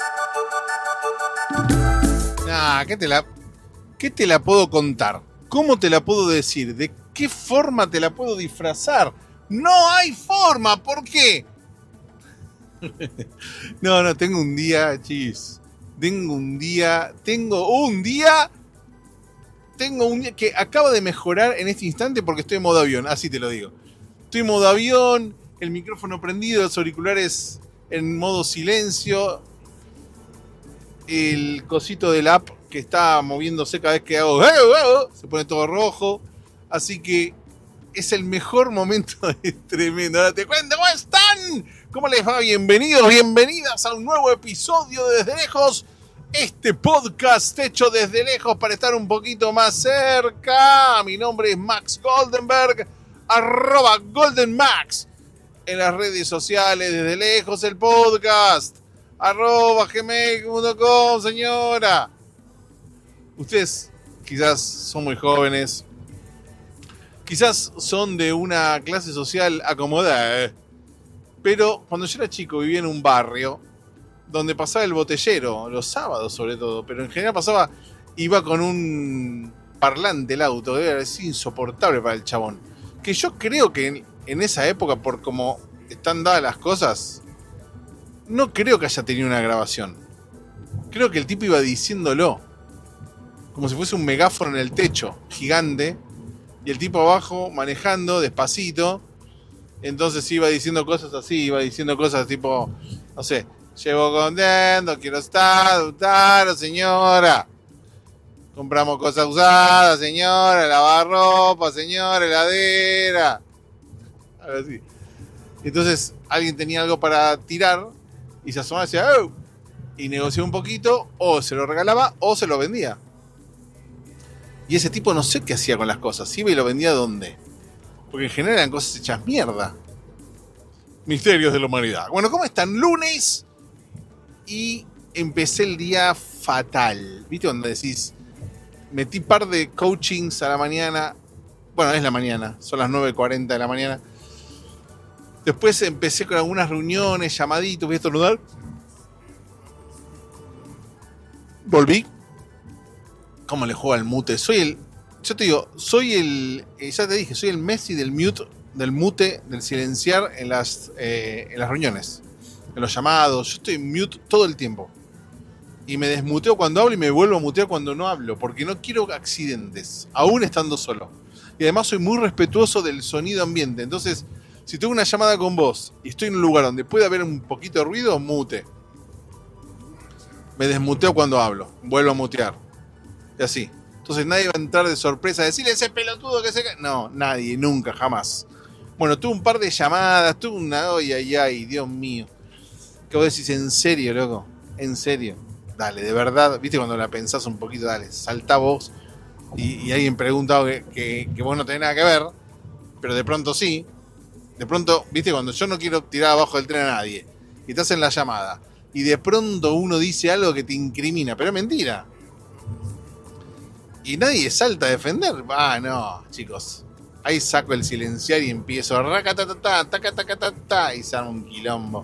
¿Qué te la puedo contar? ¿Cómo te la puedo decir? ¿De qué forma te la puedo disfrazar? No hay forma, ¿por qué? No, tengo un día, chis. Tengo un día que acaba de mejorar en este instante porque estoy en modo avión, así te lo digo. Estoy en modo avión, el micrófono prendido, los auriculares en modo silencio, el cosito del app que está moviéndose cada vez que hago se pone todo rojo, así que es el mejor momento, es tremendo. Ahora te cuento, ¿cómo están? ¿Cómo les va? Bienvenidos, bienvenidas a un nuevo episodio de Desde Lejos, este podcast hecho desde lejos para estar un poquito más cerca. Mi nombre es Max Goldenberg, @GoldenMax en las redes sociales, Desde Lejos el podcast, @gmail.com, señora. Ustedes quizás son muy jóvenes, quizás son de una clase social acomodada, pero cuando yo era chico vivía en un barrio donde pasaba el botellero, los sábados sobre todo, pero en general iba con un parlante el auto, es insoportable para el chabón. Que yo creo que en esa época, por cómo están dadas las cosas, no creo que haya tenido una grabación. Creo que el tipo iba diciéndolo, como si fuese un megáfono en el techo, gigante, y el tipo abajo manejando despacito. Entonces iba diciendo cosas así, iba diciendo cosas tipo, no sé, llevo contento, quiero estar, señora. Compramos cosas usadas, señora, lavarropa, señora, heladera. Algo así. Entonces alguien tenía algo para tirar y se asomaba y decía, ¡oh! Y negoció un poquito, o se lo regalaba o se lo vendía. Y ese tipo no sé qué hacía con las cosas, iba y lo vendía ¿dónde? Porque en general eran cosas hechas mierda. Misterios de la humanidad. Bueno, ¿cómo están? Lunes. Y empecé el día fatal. ¿Viste cuando decís? Metí par de coachings a la mañana. Bueno, es la mañana. Son las 9:40 de la mañana. Después empecé con algunas reuniones, llamaditos. Voy a estornudar. Volví. ¿Cómo le juego al mute? Ya te dije, soy el Messi del mute, del silenciar en las reuniones, en los llamados. Yo estoy en mute todo el tiempo. Y me desmuteo cuando hablo y me vuelvo a mutear cuando no hablo, porque no quiero accidentes, aún estando solo. Y además soy muy respetuoso del sonido ambiente. Entonces, si tengo una llamada con vos y estoy en un lugar donde puede haber un poquito de ruido, mute. Me desmuteo cuando hablo, vuelvo a mutear. Y así. Entonces nadie va a entrar de sorpresa a decirle ese pelotudo que se cae. No, nadie, nunca, jamás. Bueno, tuve un par de llamadas, tuve una... Ay, Dios mío. ¿Qué vos decís? ¿En serio, loco? ¿En serio? Dale, de verdad, viste cuando la pensás un poquito, dale, saltá vos y alguien pregunta que vos no tenés nada que ver, pero de pronto sí. De pronto, viste, cuando yo no quiero tirar abajo del tren a nadie y estás en la llamada y de pronto uno dice algo que te incrimina, pero es mentira. Y nadie salta a defender. No, chicos. Ahí saco el silenciar y empiezo y se arma un quilombo.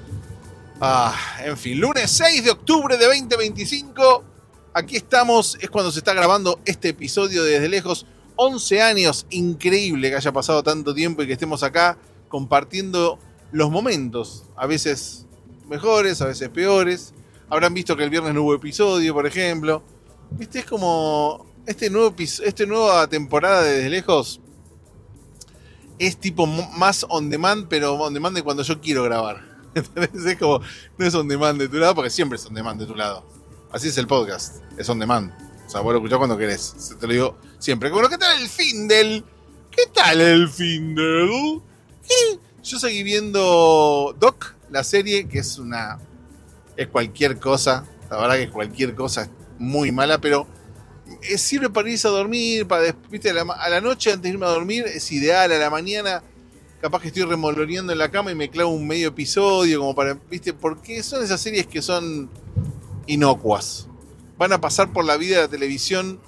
En fin, lunes 6 de octubre de 2025. Aquí estamos, es cuando se está grabando este episodio de Desde Lejos. 11 años, increíble que haya pasado tanto tiempo y que estemos acá compartiendo los momentos. A veces mejores, a veces peores. Habrán visto que el viernes no hubo episodio, por ejemplo. Viste, es como... Esta nueva temporada de Desde Lejos es tipo más on demand, pero on demand de cuando yo quiero grabar. Entonces es como, no es on demand de tu lado, porque siempre es on demand de tu lado. Así es el podcast, es on demand. O sea, vos lo escuchás cuando querés. Te lo digo siempre. Bueno, ¿qué tal el Findel? ¿Qué tal el Findel? Yo seguí viendo Doc, la serie, que es cualquier cosa. La verdad que es cualquier cosa, es muy mala, pero sirve para irse a dormir, ¿viste? A la noche antes de irme a dormir es ideal. A la mañana capaz que estoy remoloneando en la cama y me clavo un medio episodio como para, ¿viste? Porque son esas series que son inocuas, van a pasar por la vida de la televisión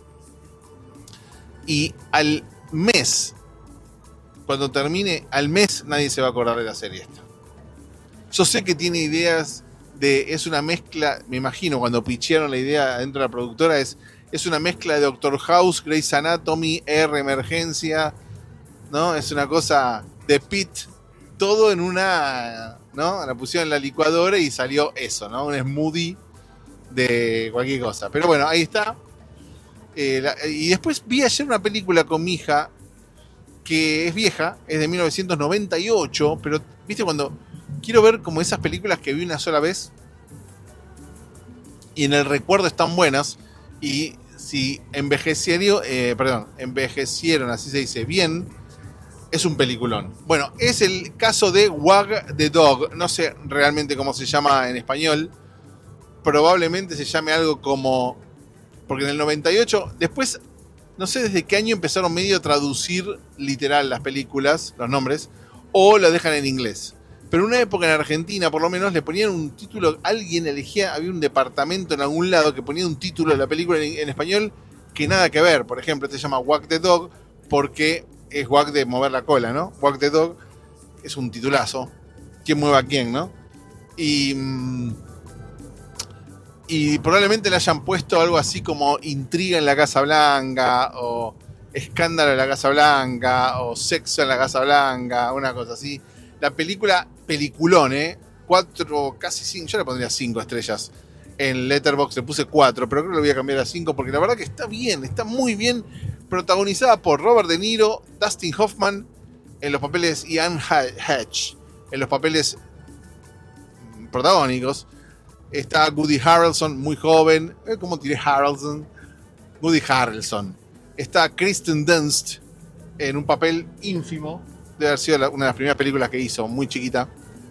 y al mes, cuando termine, al mes nadie se va a acordar de la serie esta. Yo sé que tiene ideas es una mezcla, me imagino, cuando pitchearon la idea dentro de la productora, es una mezcla de Doctor House, Grey's Anatomy, R Emergencia, ¿no? Es una cosa de Pit, todo en una, ¿no? La pusieron en la licuadora y salió eso, ¿no? Un smoothie de cualquier cosa. Pero bueno, ahí está. Y después vi ayer una película con mi hija que es vieja, es de 1998, pero viste cuando quiero ver como esas películas que vi una sola vez y en el recuerdo están buenas, y si envejecieron, así se dice, bien, es un peliculón. Bueno, es el caso de Wag the Dog, no sé realmente cómo se llama en español, probablemente se llame algo como, porque en el 98, después no sé desde qué año empezaron medio a traducir literal las películas, los nombres, o lo dejan en inglés. Pero en una época en Argentina, por lo menos, le ponían un título, alguien elegía, había un departamento en algún lado que ponía un título de la película en español que nada que ver. Por ejemplo, este se llama Wag the Dog porque es wag de mover la cola, ¿no? Wag the Dog es un titulazo. ¿Quién mueve a quién, no? Y probablemente le hayan puesto algo así como Intriga en la Casa Blanca, o Escándalo en la Casa Blanca, o Sexo en la Casa Blanca, una cosa así. La película, peliculón, 4, casi 5, yo le pondría 5 estrellas. En Letterboxd le puse 4, pero creo que lo voy a cambiar a 5 porque la verdad que está bien, está muy bien. Protagonizada por Robert De Niro, Dustin Hoffman en los papeles y Anne Hatch en los papeles protagónicos. Está Woody Harrelson, muy joven. ¿Cómo tiré Harrelson? Woody Harrelson. Está Kristen Dunst en un papel ínfimo. Debe haber sido una de las primeras películas que hizo, muy chiquita.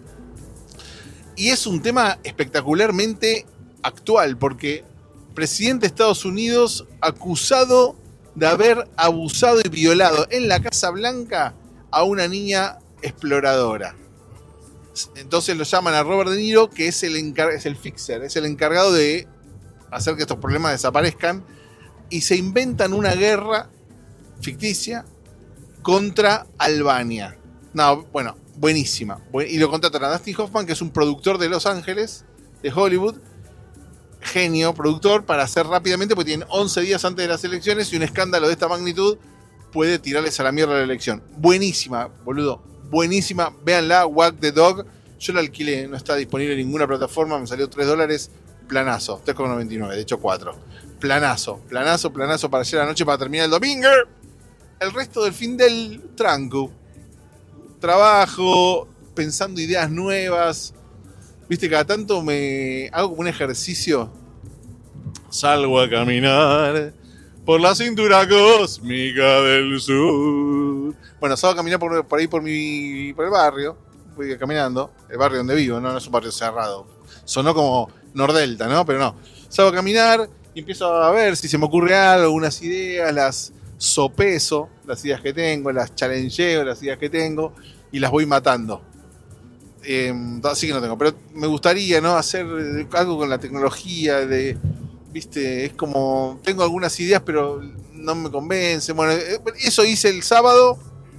Y es un tema espectacularmente actual, porque presidente de Estados Unidos acusado de haber abusado y violado en la Casa Blanca a una niña exploradora. Entonces lo llaman a Robert De Niro, que es el fixer, es el encargado de hacer que estos problemas desaparezcan, y se inventan una guerra ficticia contra Albania. No, bueno, buenísima. Y lo contratan a Dustin Hoffman, que es un productor de Los Ángeles, de Hollywood, genio, productor, para hacer rápidamente, porque tienen 11 días antes de las elecciones y un escándalo de esta magnitud puede tirarles a la mierda la elección. Buenísima, boludo. Buenísima, véanla, Wag the Dog. Yo la alquilé, no está disponible en ninguna plataforma, me salió $3, planazo, 3,99, de hecho 4. Planazo para ayer a la noche, para terminar el domingo. El resto del fin del tranco. Trabajo, pensando ideas nuevas. Viste, cada tanto me hago como un ejercicio. Salgo a caminar por la cintura cósmica del sur. Bueno, salgo a caminar por ahí por el barrio. Voy caminando, el barrio donde vivo, no es un barrio cerrado. Sonó como Nordelta, ¿no? Pero no. Salgo a caminar y empiezo a ver si se me ocurre algo, algunas ideas, las sopeso, las ideas que tengo, las challengeo, las ideas que tengo, y las voy matando. Así que no tengo, pero me gustaría, ¿no? Hacer algo con la tecnología, viste, es como, tengo algunas ideas, pero no me convencen. Bueno, eso hice el sábado.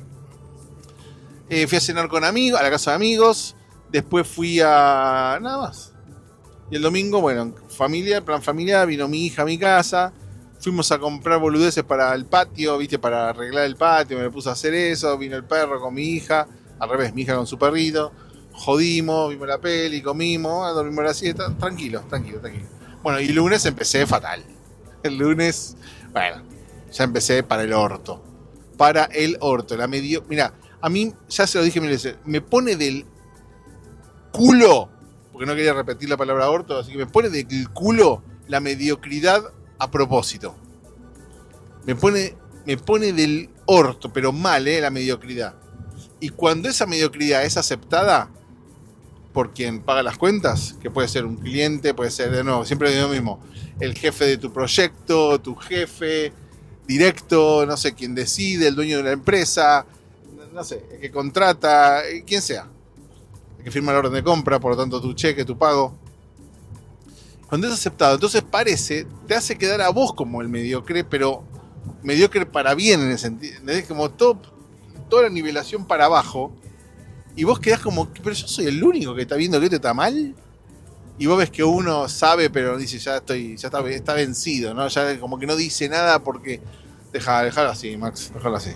Fui a cenar con amigos, a la casa de amigos. Después fui a nada más. Y el domingo, bueno, plan familiar, vino mi hija a mi casa. Fuimos a comprar boludeces para el patio, viste, para arreglar el patio. Me puse a hacer eso. Vino el perro con mi hija. Al revés, mi hija con su perrito. Jodimos, vimos la peli, comimos, dormimos la siesta. Tranquilo. Bueno, y lunes empecé fatal. El lunes, bueno, ya empecé para el orto. Mirá, a mí, ya se lo dije mil veces, me pone del culo, porque no quería repetir la palabra orto, así que me pone del culo la mediocridad a propósito. Me pone del orto, pero mal, la mediocridad. Y cuando esa mediocridad es aceptada por quien paga las cuentas, que puede ser un cliente, puede ser, de nuevo, siempre lo mismo, el jefe de tu proyecto, tu jefe directo, no sé, quien decide, el dueño de la empresa, no sé, el que contrata, quien sea, el que firma la orden de compra, por lo tanto tu cheque, tu pago. Cuando es aceptado, entonces te hace quedar a vos como el mediocre, pero mediocre para bien en el sentido, ¿entendés? Como toda la nivelación para abajo, y vos quedás como, pero yo soy el único que está viendo que esto está mal. y vos ves que uno sabe, pero dice, está vencido, ¿no? Ya como que no dice nada porque... Déjalo así, Max, déjalo así.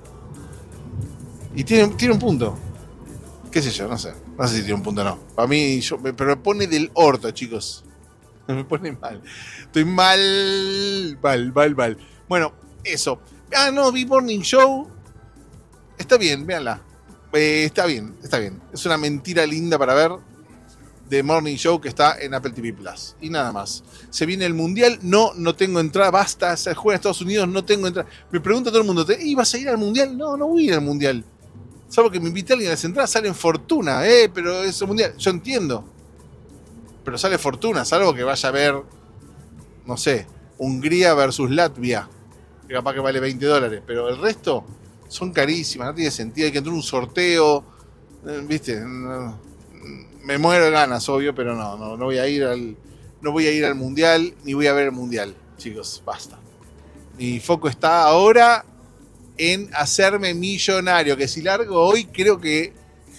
Y tiene un punto. Qué sé yo, no sé. No sé si tiene un punto o no. Para mí, pero me pone del orto, chicos. Me pone mal. Estoy mal. Mal. Bueno, eso. No, vi Morning Show. Está bien, véanla. Está bien. Es una mentira linda para ver de Morning Show que está en Apple TV Plus. Y nada más. Se viene el Mundial. No tengo entrada. Basta. Se juega en Estados Unidos. No tengo entrada. Me pregunta todo el mundo, ¿vas a ir al Mundial? No voy a ir al Mundial. Salvo que me invite a alguien a las entradas, salen fortuna, pero es un mundial. Yo entiendo. Pero sale fortuna, salvo que vaya a ver, no sé, Hungría versus Latvia, que capaz que vale $20. Pero el resto son carísimas, no tiene sentido. Hay que entrar un sorteo, ¿viste? Me muero de ganas, obvio, pero no voy a ir al mundial, ni voy a ver el mundial, chicos, basta. Mi foco está ahora en hacerme millonario, que si largo hoy creo que...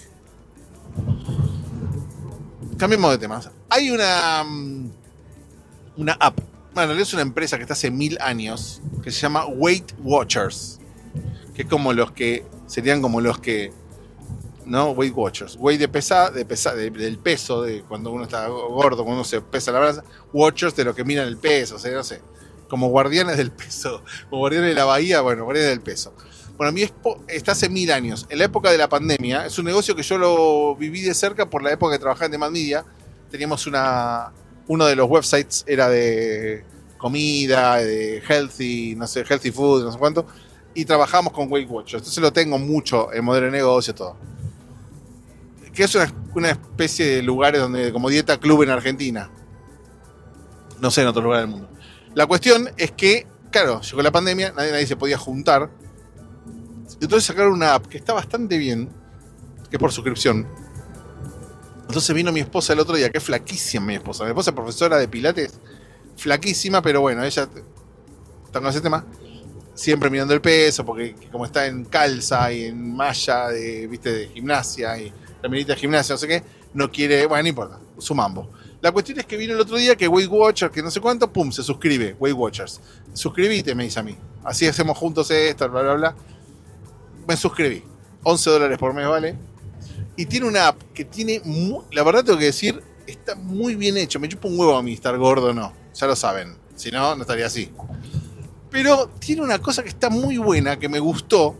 Cambiemos de temas. Hay una app, bueno, es una empresa que está hace 1000 años, que se llama Weight Watchers, que es como serían como los que, ¿no? Weight Watchers. Weight del peso, de cuando uno está gordo, cuando uno se pesa la brasa. Watchers de lo que miran el peso, o sea, no sé. Como guardianes del peso, como guardianes de la bahía, bueno, guardianes del peso. Bueno, mi expo está hace 1000 años, en la época de la pandemia. Es un negocio que yo lo viví de cerca por la época que trabajaba en Demand Media. Teníamos uno de los websites, era de comida, de healthy food, no sé cuánto, y trabajamos con Weight Watchers. Entonces lo tengo mucho en modelo de negocio, todo. Que es una especie de lugares donde, como dieta club en Argentina. No sé, en otros lugares del mundo. La cuestión es que, claro, llegó la pandemia, nadie se podía juntar. Entonces sacaron una app que está bastante bien, que es por suscripción. Entonces vino mi esposa el otro día, que es flaquísima mi esposa. Mi esposa es profesora de pilates, flaquísima, pero bueno, ella está con ese tema, siempre mirando el peso, porque como está en calza y en malla de gimnasia y remerita de gimnasia, no sé qué, no quiere, bueno, no importa, su mambo. La cuestión es que vino el otro día que Weight Watchers, que no sé cuánto, pum, se suscribe, Weight Watchers. Suscribite, me dice a mí. Así hacemos juntos esto, bla, bla, bla. Me suscribí. $11 por mes, ¿vale? Y tiene una app que tiene, la verdad tengo que decir, está muy bien hecho. Me chupa un huevo a mí estar gordo, no. Ya lo saben. Si no, no estaría así. Pero tiene una cosa que está muy buena, que me gustó,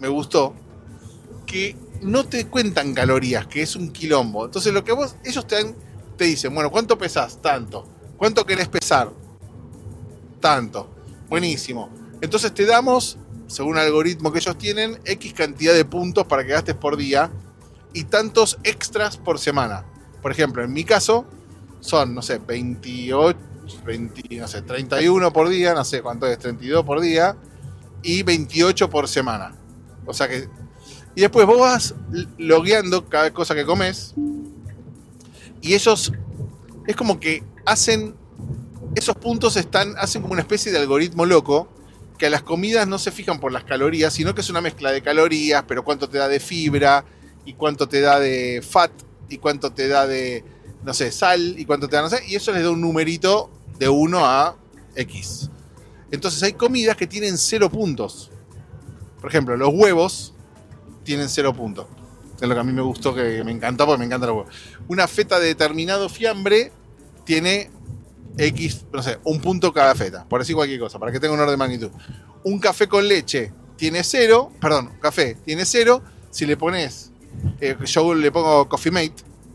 que no te cuentan calorías, que es un quilombo. Entonces lo que ellos te dicen, bueno, ¿cuánto pesás? Tanto. ¿Cuánto querés pesar? Tanto. Buenísimo. Entonces te damos, según el algoritmo que ellos tienen, X cantidad de puntos para que gastes por día y tantos extras por semana. Por ejemplo, en mi caso, son, no sé, 31 por día, no sé cuánto es, 32 por día y 28 por semana. O sea que... Y después vos vas logueando cada cosa que comes y ellos es como que esos puntos hacen como una especie de algoritmo loco que a las comidas no se fijan por las calorías, sino que es una mezcla de calorías, pero cuánto te da de fibra y cuánto te da de fat y cuánto te da de, no sé, sal y cuánto te da, no sé, y eso les da un numerito de 1 a X. Entonces hay comidas que tienen 0 puntos. Por ejemplo, los huevos tienen 0 puntos. Es lo que a mí me gustó, que me encantó, porque me encantan los huevos. Una feta de determinado fiambre tiene X, no sé, 1 punto cada feta, por decir cualquier cosa, para que tenga un orden de magnitud. Un café con leche tiene 0, café tiene 0, si le pones, yo le pongo Coffee Mate,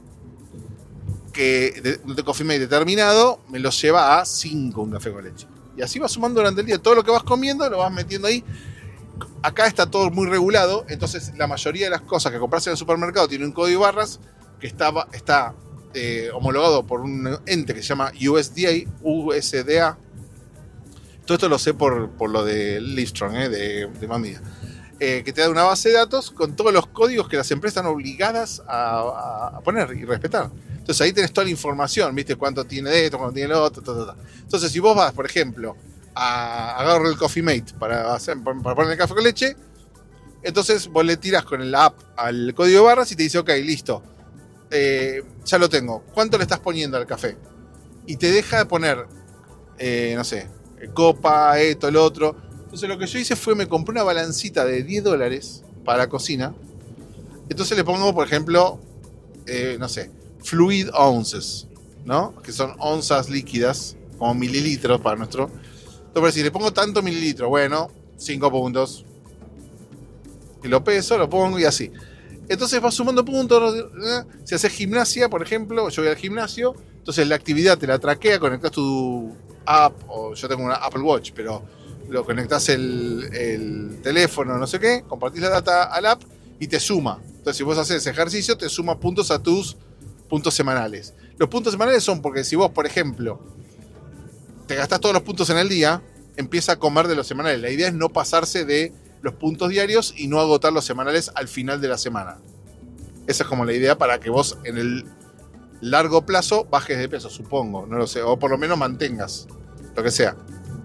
que de Coffee Mate determinado, me lo lleva a 5 un café con leche. Y así vas sumando durante el día, todo lo que vas comiendo lo vas metiendo ahí. Acá está todo muy regulado, entonces la mayoría de las cosas que compras en el supermercado tiene un código de barras que está homologado por un ente que se llama USDA. Todo esto lo sé por lo de Livestrong, de Mamia. Que te da una base de datos con todos los códigos que las empresas están obligadas a poner y respetar. Entonces ahí tenés toda la información, ¿viste? Cuánto tiene de esto, cuánto tiene lo otro, Entonces si vos vas, por ejemplo, a agarrar el Coffee Mate para poner el café con leche, entonces vos le tirás con la app al código de barras y te dice, ok, listo, ya lo tengo. ¿Cuánto le estás poniendo al café? Y te deja poner, no sé, copa, esto, el otro. Entonces lo que yo hice fue, me compré una balancita de $10 para la cocina. Entonces le pongo, por ejemplo, no sé, fluid ounces, ¿no? Que son onzas líquidas, como mililitros para nuestro. Entonces, si le pongo tanto mililitros, bueno, 5 puntos. Y lo peso, lo pongo y así. Entonces vas sumando puntos. Si haces gimnasia, por ejemplo, yo voy al gimnasio, entonces la actividad te la traquea, conectas tu app, o yo tengo una Apple Watch, pero lo conectas el teléfono, no sé qué, compartís la data al app y te suma. Entonces, si vos haces ejercicio, te suma puntos a tus puntos semanales. Los puntos semanales son porque si vos, por ejemplo, te gastás todos los puntos en el día, empieza a comer de los semanales. La idea es no pasarse de los puntos diarios y no agotar los semanales al final de la semana. Esa es como la idea para que vos en el largo plazo bajes de peso, supongo, no lo sé, o por lo menos mantengas, lo que sea.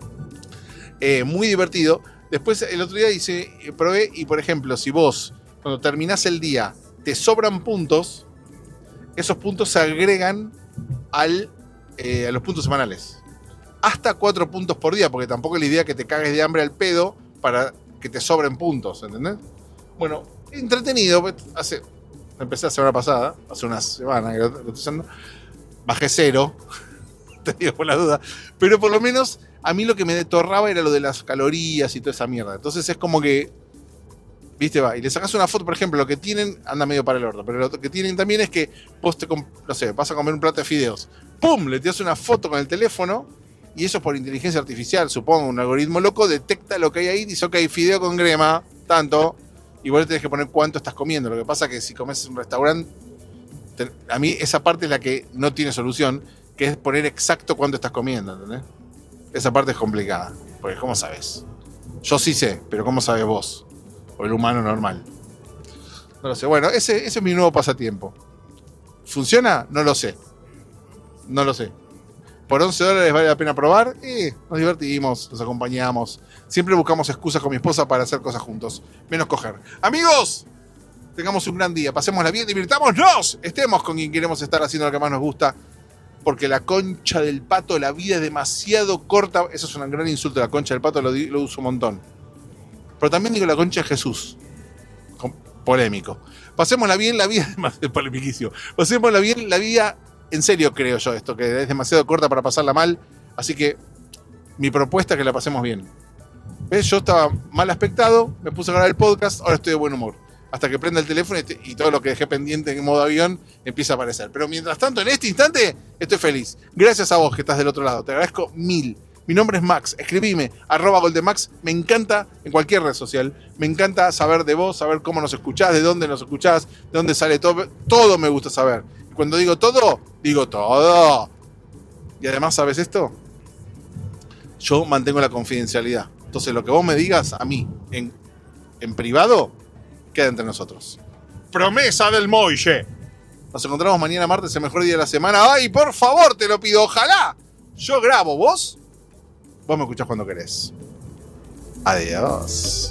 Muy divertido. Después el otro día probé y, por ejemplo, si vos cuando terminás el día te sobran puntos, esos puntos se agregan a los puntos semanales. Hasta 4 puntos por día, porque tampoco es la idea que te cagues de hambre al pedo para que te sobren puntos, ¿entendés? Bueno, entretenido. Empecé la semana pasada, hace una semana que lo estoy usando. Bajé 0, te digo por la duda. Pero por lo menos a mí lo que me detorraba era lo de las calorías y toda esa mierda. Entonces es como que, viste, va, y le sacas una foto, por ejemplo, lo que tienen, anda medio para el orto, pero lo que tienen también es que vos no sé, vas a comer un plato de fideos. ¡Pum! Le tiras una foto con el teléfono. Y eso por inteligencia artificial, supongo, un algoritmo loco, detecta lo que hay ahí, dice, ok, fideo con crema, tanto, y vos le tenés que poner cuánto estás comiendo. Lo que pasa es que si comes en un restaurante, a mí esa parte es la que no tiene solución, que es poner exacto cuánto estás comiendo, ¿entendés? Esa parte es complicada, porque ¿cómo sabes? Yo sí sé, pero ¿cómo sabes vos? O el humano normal. No lo sé. Bueno, ese es mi nuevo pasatiempo. ¿Funciona? No lo sé. No lo sé. Por $11 vale la pena probar. Nos divertimos, nos acompañamos. Siempre buscamos excusas con mi esposa para hacer cosas juntos. Menos coger. Amigos, tengamos un gran día. Pasémosla bien, divirtámonos. Estemos con quien queremos estar haciendo lo que más nos gusta. Porque la concha del pato, la vida es demasiado corta. Eso es un gran insulto. La concha del pato lo uso un montón. Pero también digo la concha de Jesús. Polémico. Pasémosla bien, la vida es más polemiquicio. Pasémosla bien, la vida... En serio creo yo esto, que es demasiado corta para pasarla mal. Así que mi propuesta es que la pasemos bien. ¿Ves? Yo estaba mal aspectado, me puse a grabar el podcast, ahora estoy de buen humor. Hasta que prenda el teléfono y todo lo que dejé pendiente en modo avión empieza a aparecer. Pero mientras tanto, en este instante, estoy feliz. Gracias a vos que estás del otro lado. Te agradezco 1000. Mi nombre es Max. Escribime, @goldemax. Me encanta, en cualquier red social, me encanta saber de vos, saber cómo nos escuchás, de dónde nos escuchás, de dónde sale todo. Todo me gusta saber. Cuando digo todo, digo todo. Y además, ¿sabes esto? Yo mantengo la confidencialidad. Entonces, lo que vos me digas a mí en privado, queda entre nosotros. Promesa del Moille. Nos encontramos mañana martes, el mejor día de la semana. ¡Ay, por favor, te lo pido! ¡Ojalá! Yo grabo, ¿vos? Vos me escuchás cuando querés. Adiós.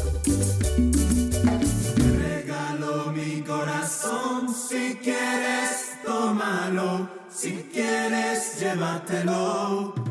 Si quieres, tómalo. Si quieres, llévatelo.